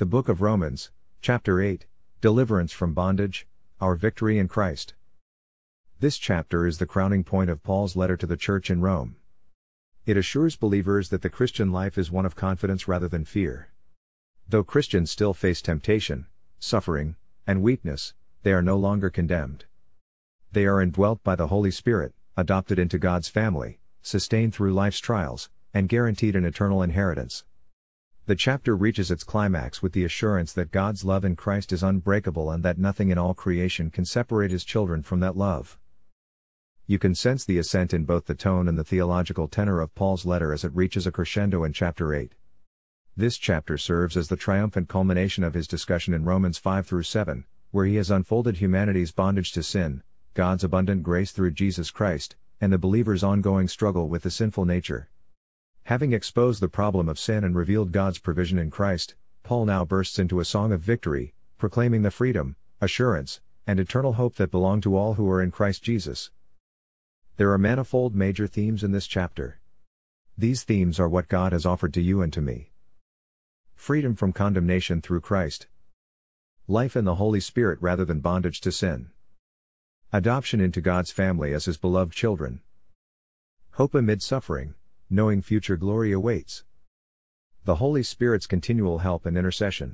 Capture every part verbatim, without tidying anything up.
The Book of Romans, Chapter eight, Deliverance from Bondage, Our Victory in Christ. This chapter is the crowning point of Paul's letter to the church in Rome. It assures believers that the Christian life is one of confidence rather than fear. Though Christians still face temptation, suffering, and weakness, they are no longer condemned. They are indwelt by the Holy Spirit, adopted into God's family, sustained through life's trials, and guaranteed an eternal inheritance. The chapter reaches its climax with the assurance that God's love in Christ is unbreakable and that nothing in all creation can separate His children from that love. You can sense the ascent in both the tone and the theological tenor of Paul's letter as it reaches a crescendo in chapter eight. This chapter serves as the triumphant culmination of his discussion in Romans five through seven, where he has unfolded humanity's bondage to sin, God's abundant grace through Jesus Christ, and the believer's ongoing struggle with the sinful nature. Having exposed the problem of sin and revealed God's provision in Christ, Paul now bursts into a song of victory, proclaiming the freedom, assurance, and eternal hope that belong to all who are in Christ Jesus. There are manifold major themes in this chapter. These themes are what God has offered to you and to me. Freedom from condemnation through Christ. Life in the Holy Spirit rather than bondage to sin. Adoption into God's family as His beloved children. Hope amid suffering, knowing future glory awaits. The Holy Spirit's continual help and intercession.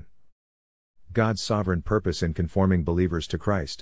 God's sovereign purpose in conforming believers to Christ.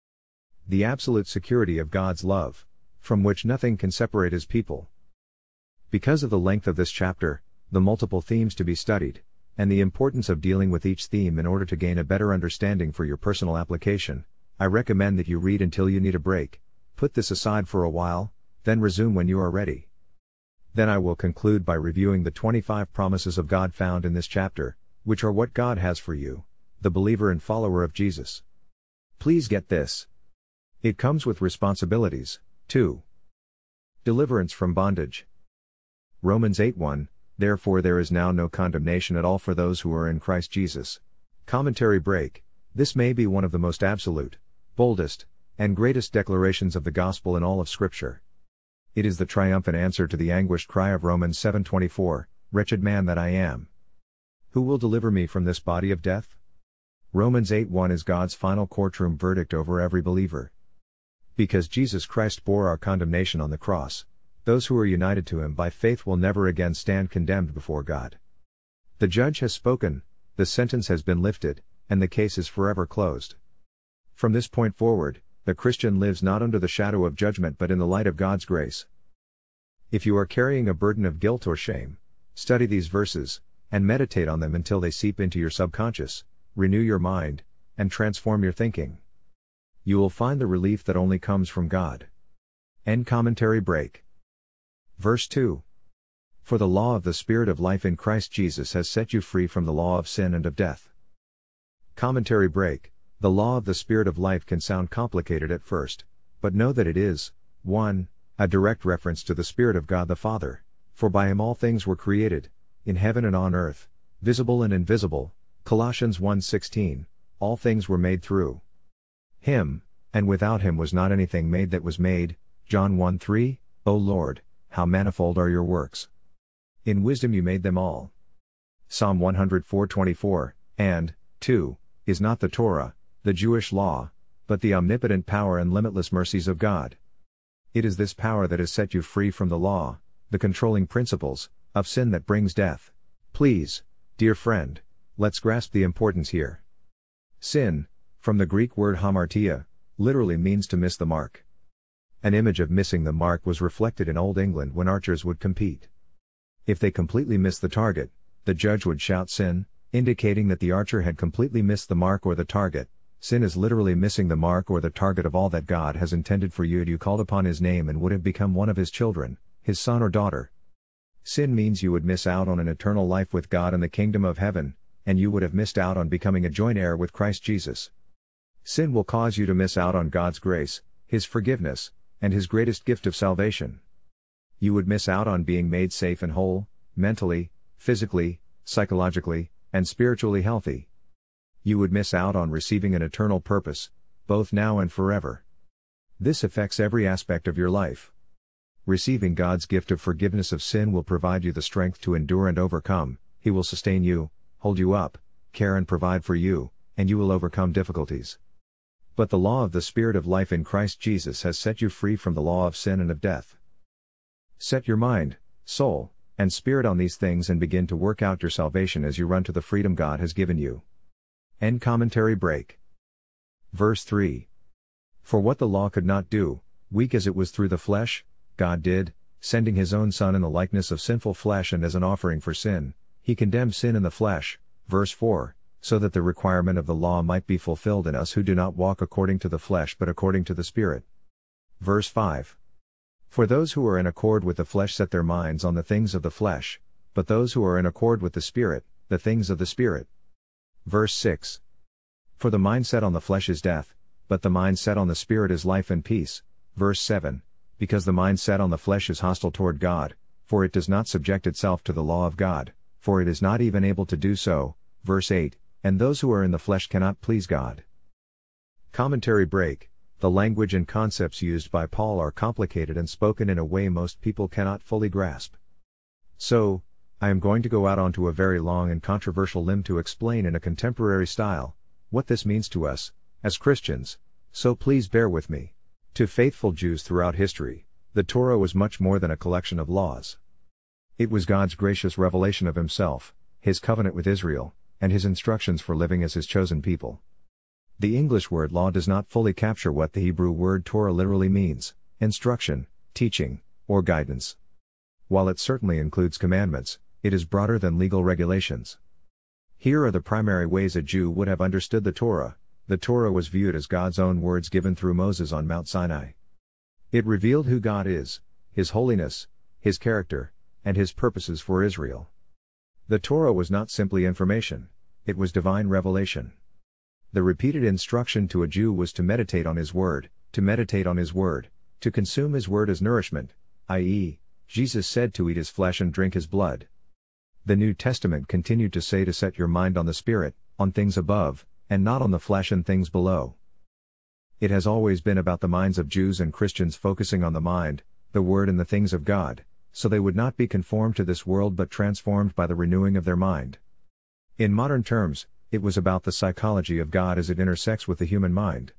The absolute security of God's love, from which nothing can separate His people. Because of the length of this chapter, the multiple themes to be studied, and the importance of dealing with each theme in order to gain a better understanding for your personal application, I recommend that you read until you need a break, put this aside for a while, then resume when you are ready. Then I will conclude by reviewing the twenty-five promises of God found in this chapter, which are what God has for you, the believer and follower of Jesus. Please get this. It comes with responsibilities, too. Deliverance from bondage. Romans eight one, Therefore there is now no condemnation at all for those who are in Christ Jesus. Commentary break. This may be one of the most absolute, boldest, and greatest declarations of the gospel in all of Scripture. It is the triumphant answer to the anguished cry of Romans seven twenty-four, Wretched man that I am! Who will deliver me from this body of death? Romans eight one is God's final courtroom verdict over every believer. Because Jesus Christ bore our condemnation on the cross, those who are united to Him by faith will never again stand condemned before God. The judge has spoken, the sentence has been lifted, and the case is forever closed. From this point forward, the Christian lives not under the shadow of judgment but in the light of God's grace. If you are carrying a burden of guilt or shame, study these verses, and meditate on them until they seep into your subconscious, renew your mind, and transform your thinking. You will find the relief that only comes from God. End commentary break. Verse two. For the law of the Spirit of life in Christ Jesus has set you free from the law of sin and of death. Commentary break. The law of the Spirit of life can sound complicated at first, but know that it is, one. A direct reference to the Spirit of God the Father, for by Him all things were created, in heaven and on earth, visible and invisible, Colossians one sixteen, all things were made through Him, and without Him was not anything made that was made, John one three, O Lord, how manifold are your works! In wisdom you made them all. Psalm one oh four twenty-four, and, two. Is not the Torah, the Jewish law, but the omnipotent power and limitless mercies of God. It is this power that has set you free from the law, the controlling principles, of sin that brings death. Please, dear friend, let's grasp the importance here. Sin, from the Greek word hamartia, literally means to miss the mark. An image of missing the mark was reflected in Old England when archers would compete. If they completely missed the target, the judge would shout sin, indicating that the archer had completely missed the mark or the target. Sin is literally missing the mark or the target of all that God has intended for you had you called upon His name and would have become one of His children, His son or daughter. Sin means you would miss out on an eternal life with God in the kingdom of heaven, and you would have missed out on becoming a joint heir with Christ Jesus. Sin will cause you to miss out on God's grace, His forgiveness, and His greatest gift of salvation. You would miss out on being made safe and whole, mentally, physically, psychologically, and spiritually healthy. You would miss out on receiving an eternal purpose, both now and forever. This affects every aspect of your life. Receiving God's gift of forgiveness of sin will provide you the strength to endure and overcome. He will sustain you, hold you up, care and provide for you, and you will overcome difficulties. But the law of the Spirit of life in Christ Jesus has set you free from the law of sin and of death. Set your mind, soul, and spirit on these things and begin to work out your salvation as you run to the freedom God has given you. End commentary break. Verse three. For what the law could not do, weak as it was through the flesh, God did, sending his own Son in the likeness of sinful flesh and as an offering for sin, he condemned sin in the flesh. Verse four. So that the requirement of the law might be fulfilled in us who do not walk according to the flesh but according to the Spirit. Verse five. For those who are in accord with the flesh set their minds on the things of the flesh, but those who are in accord with the Spirit, the things of the Spirit. Verse six. For the mind set on the flesh is death, but the mind set on the Spirit is life and peace. Verse seven. Because the mind set on the flesh is hostile toward God, for it does not subject itself to the law of God, for it is not even able to do so. Verse eight. And those who are in the flesh cannot please God. Commentary break. The language and concepts used by Paul are complicated and spoken in a way most people cannot fully grasp. So, I am going to go out onto a very long and controversial limb to explain in a contemporary style what this means to us, as Christians, so please bear with me. To faithful Jews throughout history, the Torah was much more than a collection of laws. It was God's gracious revelation of Himself, His covenant with Israel, and His instructions for living as His chosen people. The English word law does not fully capture what the Hebrew word Torah literally means: instruction, teaching, or guidance. While it certainly includes commandments, it is broader than legal regulations. Here are the primary ways a Jew would have understood the Torah. The Torah was viewed as God's own words given through Moses on Mount Sinai. It revealed who God is, His holiness, His character, and His purposes for Israel. The Torah was not simply information, it was divine revelation. The repeated instruction to a Jew was to meditate on His word, to meditate on His word, to consume His word as nourishment, that is, Jesus said to eat His flesh and drink His blood. The New Testament continued to say to set your mind on the Spirit, on things above, and not on the flesh and things below. It has always been about the minds of Jews and Christians focusing on the mind, the word and the things of God, so they would not be conformed to this world but transformed by the renewing of their mind. In modern terms, it was about the psychology of God as it intersects with the human mind.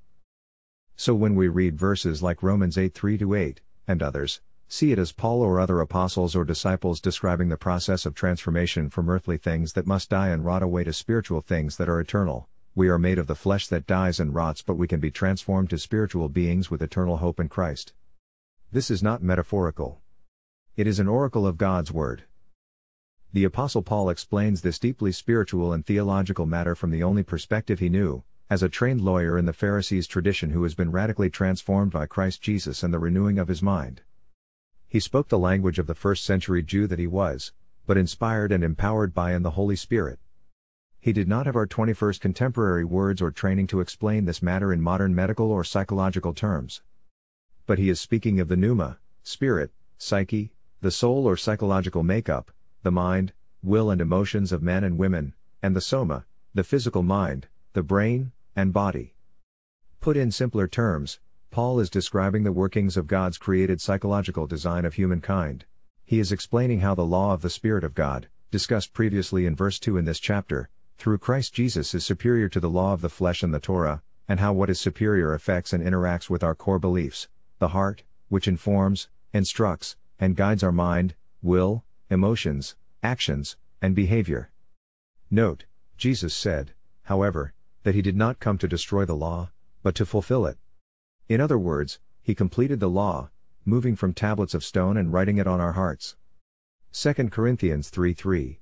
So when we read verses like Romans eight three to eight, and others, see it as Paul or other apostles or disciples describing the process of transformation from earthly things that must die and rot away to spiritual things that are eternal. We are made of the flesh that dies and rots, but we can be transformed to spiritual beings with eternal hope in Christ. This is not metaphorical. It is an oracle of God's Word. The Apostle Paul explains this deeply spiritual and theological matter from the only perspective he knew, as a trained lawyer in the Pharisees' tradition who has been radically transformed by Christ Jesus and the renewing of his mind. He spoke the language of the first century Jew that he was, but inspired and empowered by and the Holy Spirit. He did not have our twenty-first contemporary words or training to explain this matter in modern medical or psychological terms. But he is speaking of the pneuma, spirit, psyche, the soul or psychological makeup, the mind, will and emotions of men and women, and the soma, the physical mind, the brain, and body. Put in simpler terms, Paul is describing the workings of God's created psychological design of humankind. He is explaining how the law of the Spirit of God, discussed previously in verse two in this chapter, through Christ Jesus is superior to the law of the flesh and the Torah, and how what is superior affects and interacts with our core beliefs, the heart, which informs, instructs, and guides our mind, will, emotions, actions, and behavior. Note, Jesus said, however, that He did not come to destroy the law, but to fulfill it. In other words, He completed the law, moving from tablets of stone and writing it on our hearts. Second Corinthians three three.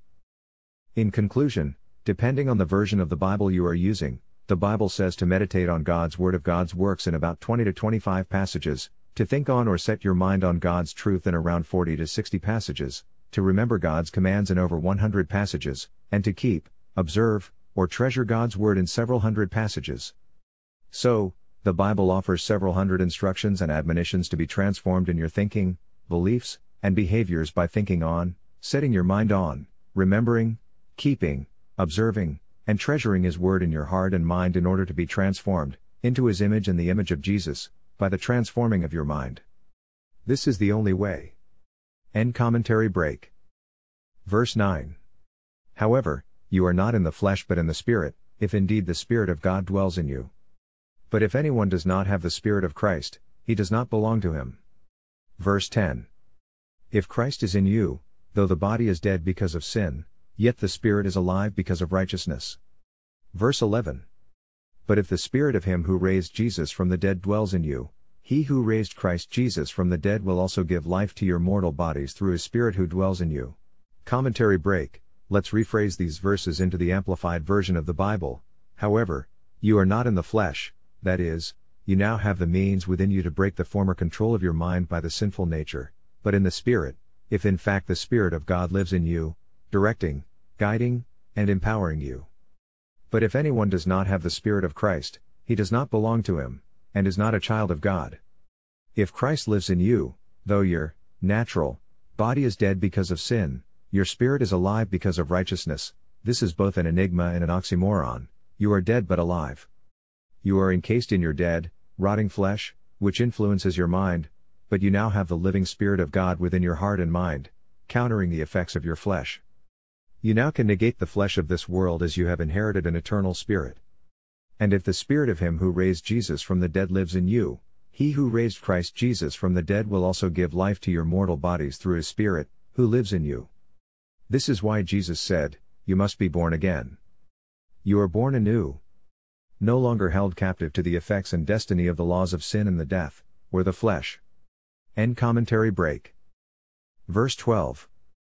In conclusion, depending on the version of the Bible you are using, the Bible says to meditate on God's Word of God's works in about twenty to twenty-five passages, to think on or set your mind on God's truth in around forty to sixty passages, to remember God's commands in over one hundred passages, and to keep, observe, or treasure God's Word in several hundred passages. So, the Bible offers several hundred instructions and admonitions to be transformed in your thinking, beliefs, and behaviors by thinking on, setting your mind on, remembering, keeping, observing, and treasuring His Word in your heart and mind in order to be transformed into His image and the image of Jesus, by the transforming of your mind. This is the only way. End commentary break. Verse nine. However, You are not in the flesh but in the Spirit, if indeed the Spirit of God dwells in you. But if anyone does not have the Spirit of Christ, he does not belong to him. Verse ten. If Christ is in you, though the body is dead because of sin, yet the Spirit is alive because of righteousness. Verse eleven. But if the Spirit of him who raised Jesus from the dead dwells in you, he who raised Christ Jesus from the dead will also give life to your mortal bodies through his Spirit who dwells in you. Commentary break. Let's rephrase these verses into the Amplified Version of the Bible. However, you are not in the flesh, that is, you now have the means within you to break the former control of your mind by the sinful nature, but in the Spirit, if in fact the Spirit of God lives in you, directing, guiding, and empowering you. But if anyone does not have the Spirit of Christ, he does not belong to him, and is not a child of God. If Christ lives in you, though your natural body is dead because of sin, your spirit is alive because of righteousness. This is both an enigma and an oxymoron. You are dead but alive. You are encased in your dead, rotting flesh, which influences your mind, but you now have the living Spirit of God within your heart and mind, countering the effects of your flesh. You now can negate the flesh of this world as you have inherited an eternal spirit. And if the Spirit of him who raised Jesus from the dead lives in you, he who raised Christ Jesus from the dead will also give life to your mortal bodies through his Spirit, who lives in you. This is why Jesus said, "You must be born again." You are born anew. No longer held captive to the effects and destiny of the laws of sin and the death, or the flesh. End commentary break. Verse twelve.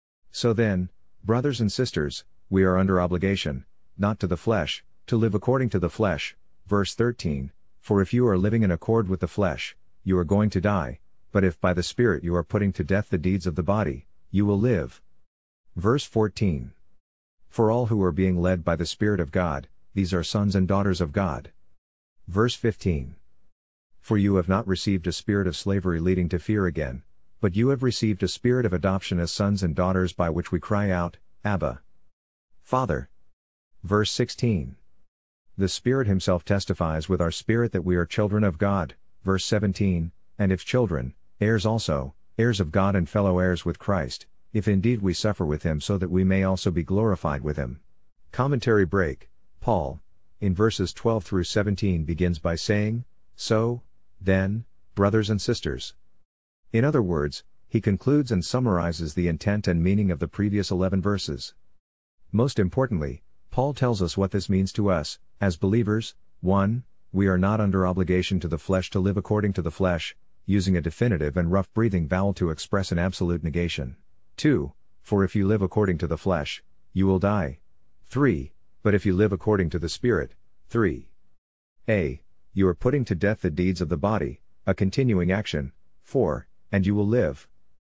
So then, brothers and sisters, we are under obligation, not to the flesh, to live according to the flesh. Verse thirteen. For if you are living in accord with the flesh, you are going to die, but if by the Spirit you are putting to death the deeds of the body, you will live. Verse fourteen. For all who are being led by the Spirit of God, these are sons and daughters of God. Verse fifteen. For you have not received a spirit of slavery leading to fear again, but you have received a spirit of adoption as sons and daughters by which we cry out, Abba, Father. Verse sixteen. The Spirit himself testifies with our spirit that we are children of God. Verse seventeen. And if children, heirs also, heirs of God and fellow heirs with Christ, if indeed we suffer with him so that we may also be glorified with him. Commentary break. Paul, in verses twelve through seventeen begins by saying, So, then, brothers and sisters. In other words, he concludes and summarizes the intent and meaning of the previous eleven verses. Most importantly, Paul tells us what this means to us, as believers. one. We are not under obligation to the flesh to live according to the flesh, using a definitive and rough-breathing vowel to express an absolute negation. two. For if you live according to the flesh, you will die. three. But if you live according to the Spirit, three. A. You are putting to death the deeds of the body, a continuing action. four. And you will live.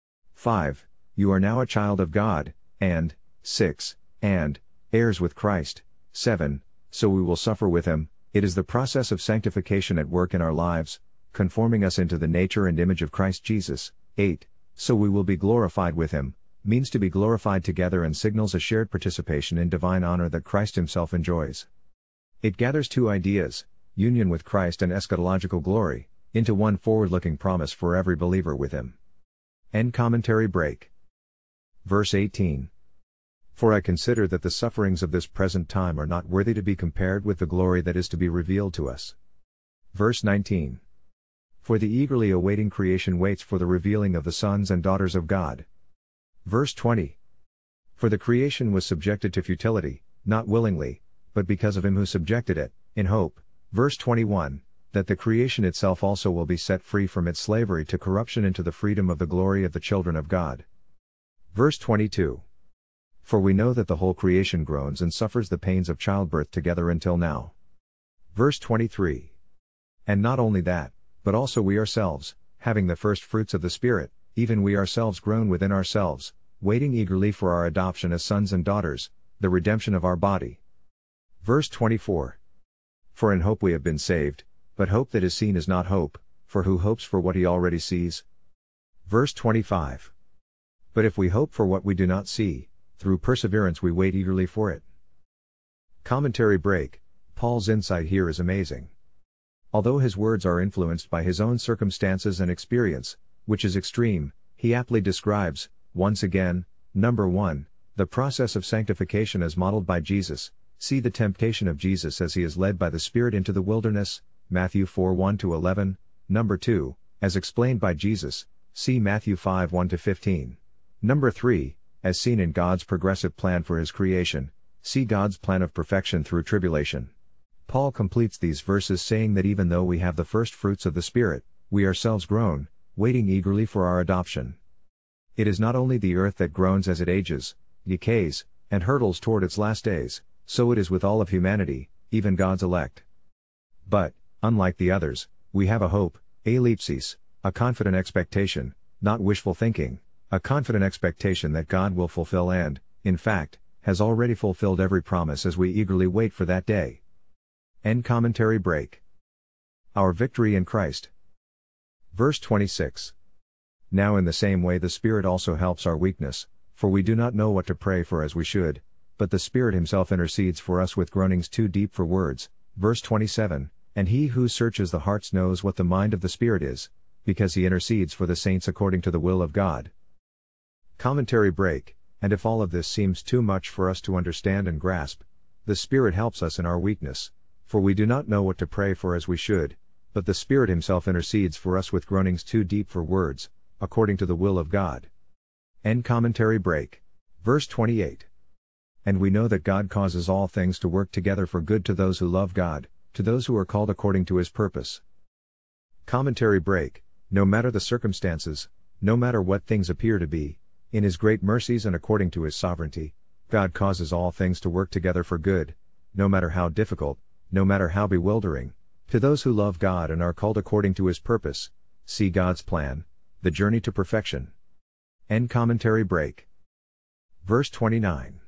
five. You are now a child of God, and, six. And, heirs with Christ. seven. So we will suffer with him. It is the process of sanctification at work in our lives, conforming us into the nature and image of Christ Jesus. eight. So we will be glorified with him, means to be glorified together and signals a shared participation in divine honor that Christ himself enjoys. It gathers two ideas, union with Christ and eschatological glory, into one forward-looking promise for every believer with him. End commentary break. Verse eighteen. For I consider that the sufferings of this present time are not worthy to be compared with the glory that is to be revealed to us. Verse nineteen. For the eagerly awaiting creation waits for the revealing of the sons and daughters of God. Verse twenty. For the creation was subjected to futility, not willingly, but because of him who subjected it, in hope. Verse twenty-one. That the creation itself also will be set free from its slavery to corruption into the freedom of the glory of the children of God. Verse twenty-two. For we know that the whole creation groans and suffers the pains of childbirth together until now. Verse twenty-three. And not only that, but also we ourselves, having the first fruits of the Spirit, even we ourselves groan within ourselves, waiting eagerly for our adoption as sons and daughters, the redemption of our body. Verse twenty-four. For in hope we have been saved, but hope that is seen is not hope, for who hopes for what he already sees? Verse twenty-five. But if we hope for what we do not see, through perseverance we wait eagerly for it. Commentary break. Paul's insight here is amazing. Although his words are influenced by his own circumstances and experience, which is extreme, he aptly describes, once again, number one, The process of sanctification as modeled by Jesus. See the temptation of Jesus as he is led by the Spirit into the wilderness, Matthew four one to eleven. Number two, as explained by Jesus, see Matthew five one to fifteen. Number three, as seen in God's progressive plan for his creation, see God's plan of perfection through tribulation. Paul completes these verses saying that even though we have the first fruits of the Spirit, we ourselves groan, waiting eagerly for our adoption. It is not only the earth that groans as it ages, decays, and hurtles toward its last days, so it is with all of humanity, even God's elect. But, unlike the others, we have a hope, ellipsis, a confident expectation, not wishful thinking, a confident expectation that God will fulfill and, in fact, has already fulfilled every promise as we eagerly wait for that day. End commentary break. Our victory in Christ. Verse twenty-six. Now in the same way the Spirit also helps our weakness, for we do not know what to pray for as we should, but the Spirit himself intercedes for us with groanings too deep for words. Verse twenty-seven, and he who searches the hearts knows what the mind of the Spirit is, because he intercedes for the saints according to the will of God. Commentary break. And if all of this seems too much for us to understand and grasp, the Spirit helps us in our weakness, for we do not know what to pray for as we should, but the Spirit himself intercedes for us with groanings too deep for words, according to the will of God. End commentary break. Verse twenty-eight. And we know that God causes all things to work together for good to those who love God, to those who are called according to his purpose. Commentary break. No matter the circumstances, no matter what things appear to be, in his great mercies and according to his sovereignty, God causes all things to work together for good, no matter how difficult, no matter how bewildering, to those who love God and are called according to his purpose. See God's plan, the journey to perfection. End commentary break. Verse twenty-nine.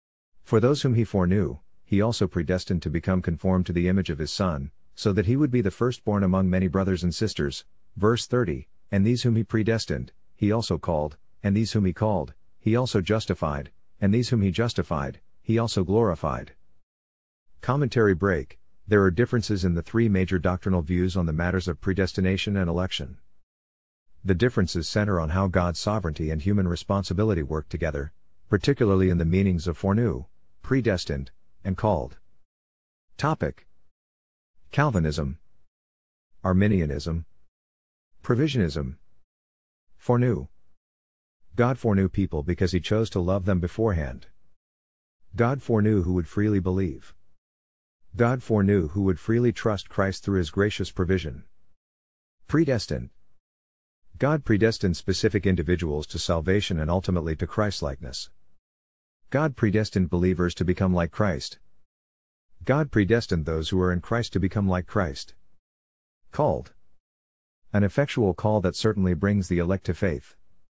For those whom he foreknew, he also predestined to become conformed to the image of his Son, so that he would be the firstborn among many brothers and sisters. Verse thirty, and these whom he predestined, he also called, and these whom he called, he also justified, and these whom he justified, he also glorified. Commentary break. There are differences in the three major doctrinal views on the matters of predestination and election. The differences center on how God's sovereignty and human responsibility work together, particularly in the meanings of foreknew, predestined, and called. Topic: Calvinism, Arminianism, Provisionism. Foreknew. God foreknew people because he chose to love them beforehand. God foreknew who would freely believe. God foreknew who would freely trust Christ through his gracious provision. Predestined. God predestined specific individuals to salvation and ultimately to Christlikeness. God predestined believers to become like Christ. God predestined those who are in Christ to become like Christ. Called. An effectual call that certainly brings the elect to faith.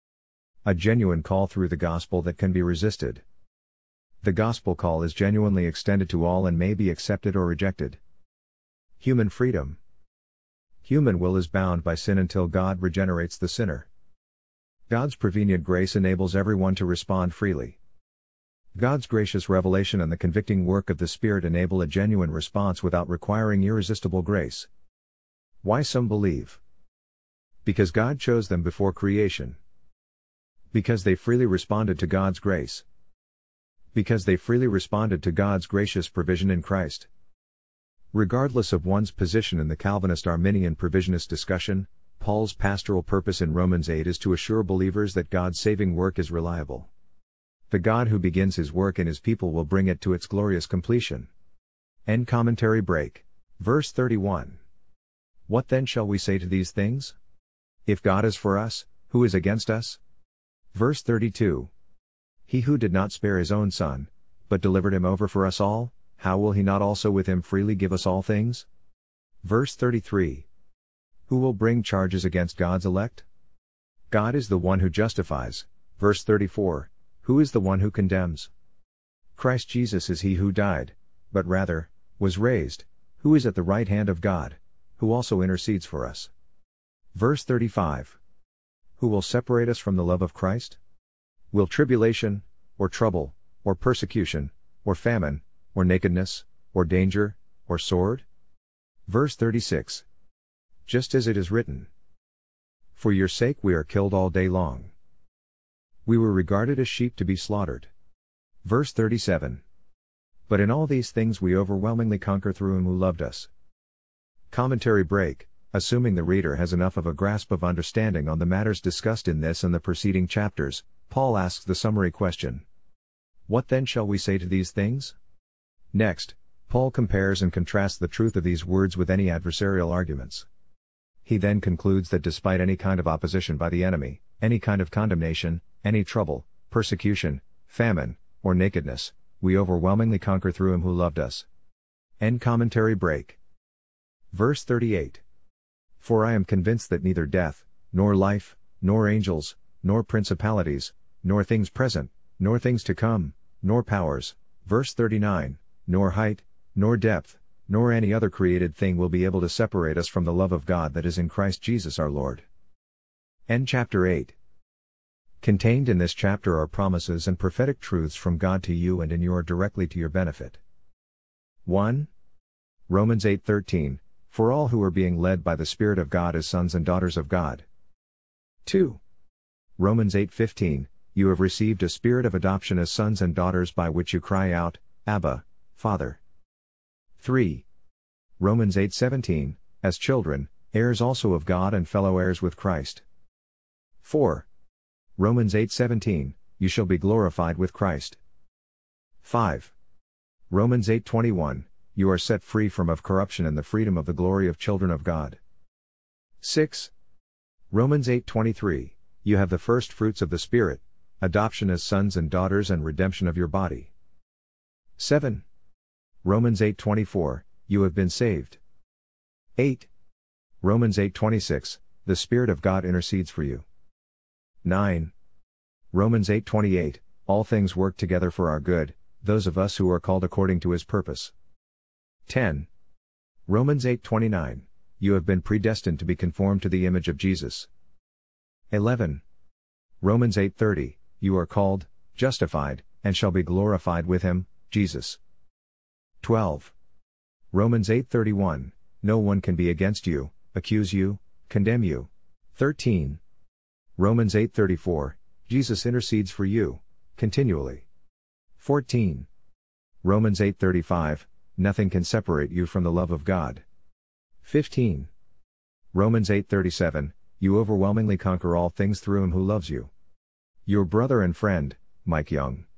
A genuine call through the gospel that can be resisted. The gospel call is genuinely extended to all and may be accepted or rejected. Human freedom. Human will is bound by sin until God regenerates the sinner. God's prevenient grace enables everyone to respond freely. God's gracious revelation and the convicting work of the Spirit enable a genuine response without requiring irresistible grace. Why some believe? Because God chose them before creation. Because they freely responded to God's grace. Because they freely responded to God's gracious provision in Christ. Regardless of one's position in the Calvinist Arminian Provisionist discussion, Paul's pastoral purpose in Romans eight is to assure believers that God's saving work is reliable. The God who begins his work in his people will bring it to its glorious completion. End commentary break. Verse thirty-one. What then shall we say to these things? If God is for us, who is against us? Verse thirty-two. He who did not spare his own Son, but delivered him over for us all, how will he not also with him freely give us all things? Verse thirty-three. Who will bring charges against God's elect? God is the one who justifies. Verse thirty-four. Who is the one who condemns? Christ Jesus is he who died, but rather, was raised, who is at the right hand of God, who also intercedes for us. Verse thirty-five. Who will separate us from the love of Christ? Will tribulation, or trouble, or persecution, or famine, or nakedness, or danger, or sword? Verse thirty-six. Just as it is written. For your sake we are killed all day long. We were regarded as sheep to be slaughtered. Verse thirty-seven. But in all these things we overwhelmingly conquer through him who loved us. Commentary break. Assuming the reader has enough of a grasp of understanding on the matters discussed in this and the preceding chapters, Paul asks the summary question. What then shall we say to these things? Next, Paul compares and contrasts the truth of these words with any adversarial arguments. He then concludes that despite any kind of opposition by the enemy, any kind of condemnation, any trouble, persecution, famine, or nakedness, we overwhelmingly conquer through him who loved us. End commentary break. Verse thirty-eight. For I am convinced that neither death, nor life, nor angels, nor principalities, nor things present, nor things to come, nor powers, verse thirty-nine, nor height, nor depth, nor any other created thing will be able to separate us from the love of God that is in Christ Jesus our Lord. End chapter eight. Contained in this chapter are promises and prophetic truths from God to you and in your directly to your benefit. one. Romans eight thirteen, for all who are being led by the Spirit of God as sons and daughters of God. two. Romans eight fifteen, you have received a spirit of adoption as sons and daughters by which you cry out, Abba, Father. three. Romans eight seventeen, as children, heirs also of God and fellow heirs with Christ. four. Romans eight seventeen, you shall be glorified with Christ. five. Romans eight twenty-one, you are set free from of corruption and the freedom of the glory of children of God. six. Romans eight twenty-three, you have the first fruits of the Spirit, adoption as sons and daughters and redemption of your body. seven. Romans eight twenty-four, you have been saved. eight. Romans eight twenty-six, the Spirit of God intercedes for you. nine. Romans eight twenty-eight, all things work together for our good, those of us who are called according to his purpose. ten. Romans eight twenty-nine, you have been predestined to be conformed to the image of Jesus. eleven. Romans eight thirty, you are called, justified, and shall be glorified with him, Jesus. twelve. Romans eight thirty-one, no one can be against you, accuse you, condemn you. thirteen. Romans eight thirty-four, Jesus intercedes for you, continually. fourteen. Romans eight thirty-five, nothing can separate you from the love of God. fifteen. Romans eight thirty-seven, you overwhelmingly conquer all things through him who loves you. Your brother and friend, Mike Young.